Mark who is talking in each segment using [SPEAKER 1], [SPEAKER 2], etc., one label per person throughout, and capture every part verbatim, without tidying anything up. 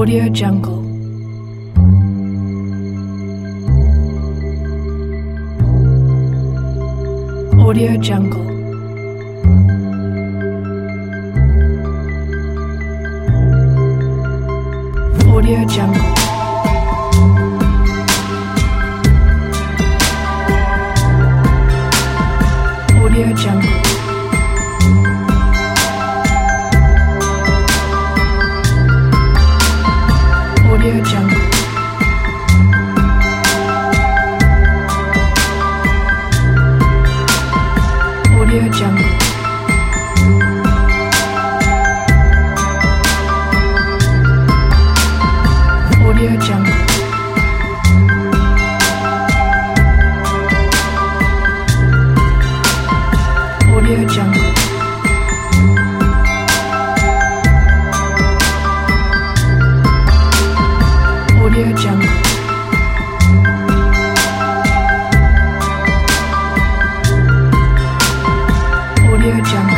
[SPEAKER 1] Audio Jungle. Audio Jungle. Audio Jungle. Audio Jungle. Audio Jungle. Audio Jungle. Audio Jungle. Audio Jungle. Audio Jungle. Audio Jungle.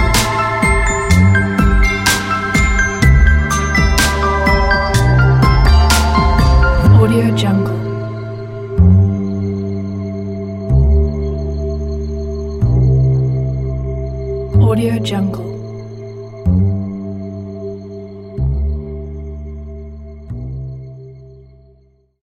[SPEAKER 1] Audio Jungle. Audio Jungle.